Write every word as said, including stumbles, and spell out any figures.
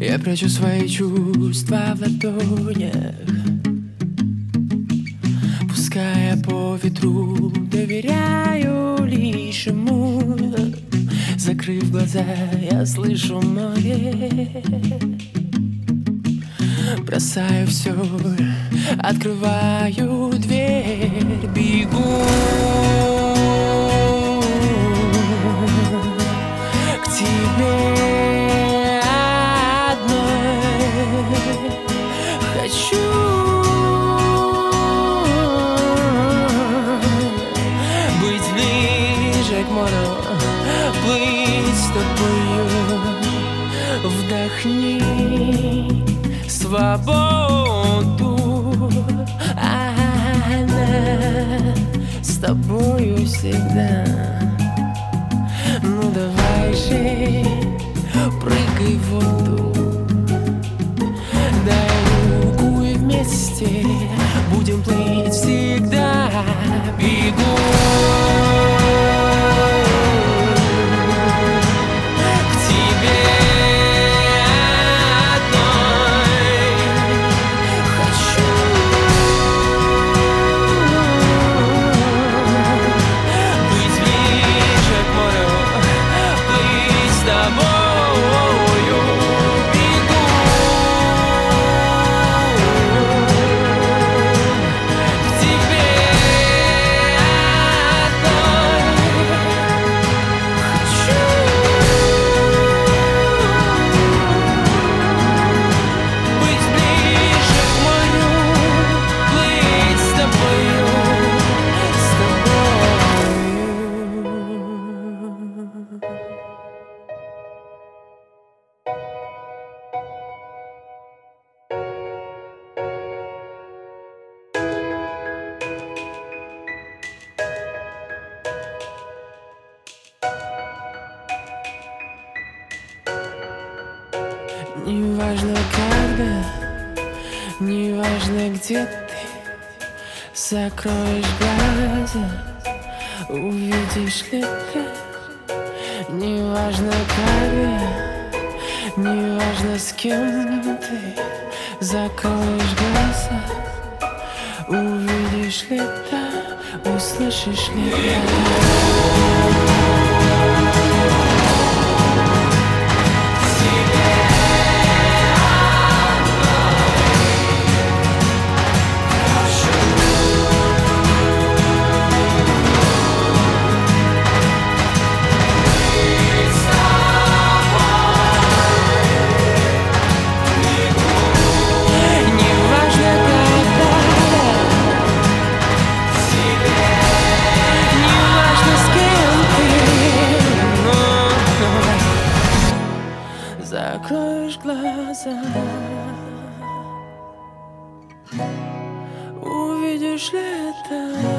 Я прячу свои чувства в ладонях, пуская по ветру, доверяю лишь ему. Закрыв глаза, я слышу море. Бросаю все, открываю дверь, бегу к тебе одной. Хочу быть ближе к морю, плыть с тобою. Вдохни свободу, она с тобою всегда. Ну давай же, прыгай в воду, дай руку и вместе будем плыть всегда. Бегу к тебе одной. Хочу быть ближе к морю, плыть с тобою. Бегу к тебе одной. Хочу быть ближе к морю, плыть с тобою, с тобою. Неважно когда, неважно где ты, закроешь глаза, увидишь ли ты. Неважно когда, неважно с кем ты, закроешь глаза, увидишь ли ты, услышишь ли ты. Неважно когда, неважно с кем ты, но закроешь глаза, увидишь лето.